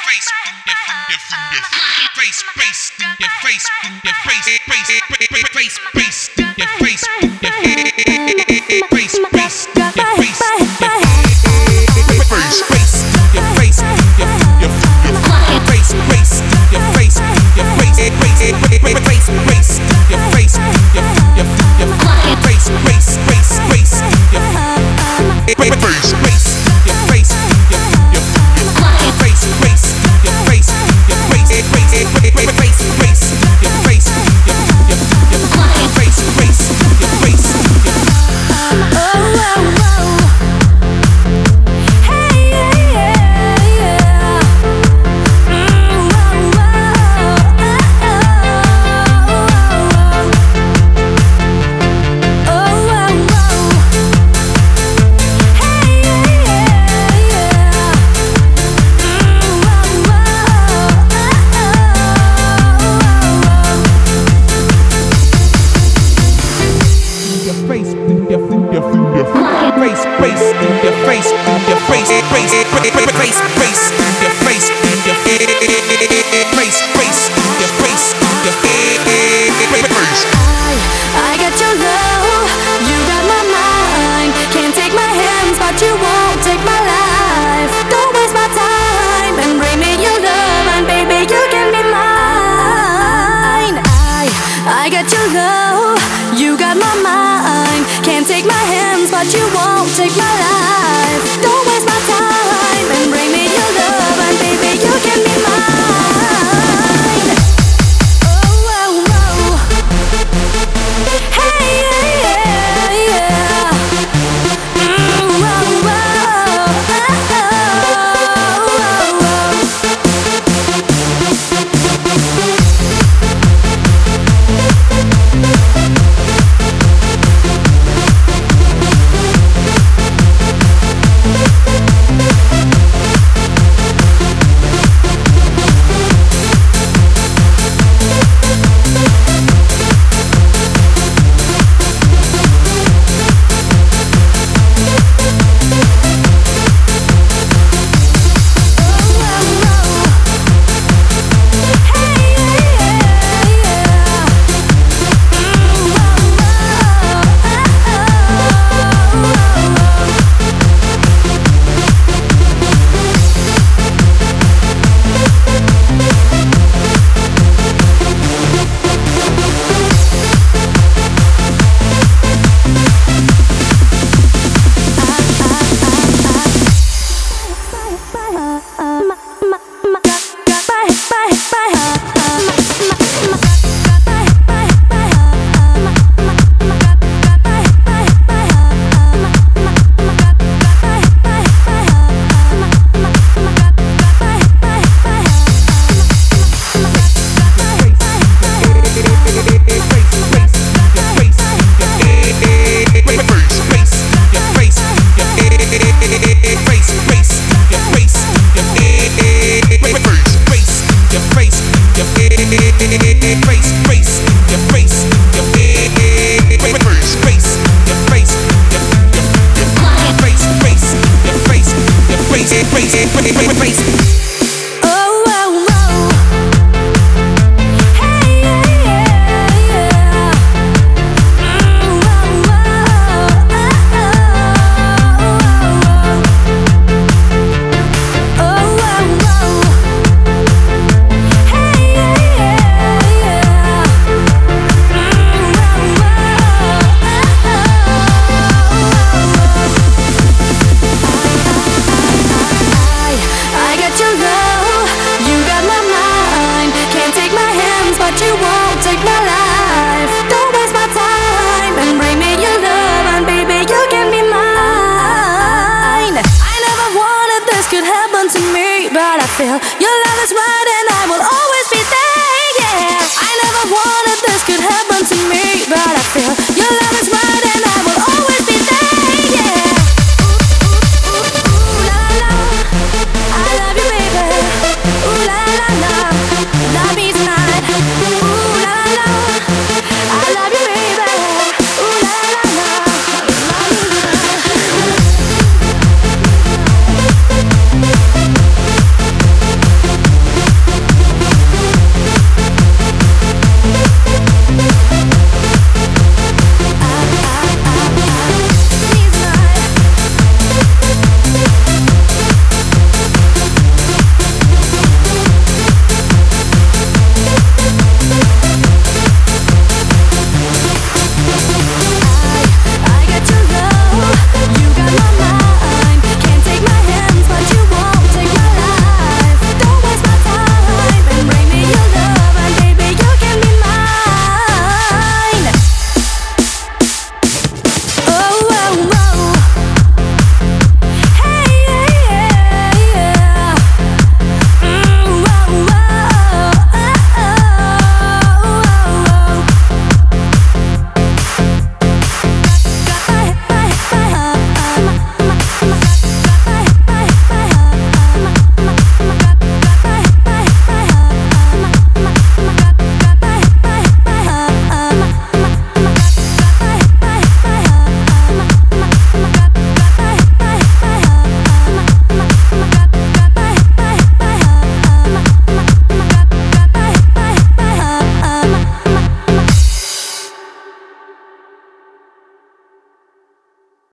face, face, face, in your face, in your face, face, face, face, in your face, in your face, face, face, in your face, face, face, in your face, face, face, in your face, in your face, face, face, in your face, face, in your face, face, face, face, face, in your face, face, your face, face, face, your face, your face, face, face, face, face, your face, your face, face, your face. Face, face, in your face, in your face, face, face, face, face, in your face, in your face, face, face, in your face, in your face. I got your love, you got my mind. Can't take my hands, but you won't take my life. Don't waste my time and bring me your love, and baby you can be mine. I got your love, you got my mind. Can't take my hands, but you won't take my life. Don't waste my time and bring me your love, and baby you can be mine. Oh, oh, oh. Hey, yeah, yeah, yeah. Oh, oh, you won't take my life. Don't waste my time and bring me your love, and baby you can be mine. I never wanted this could happen to me, but I feel your love is right.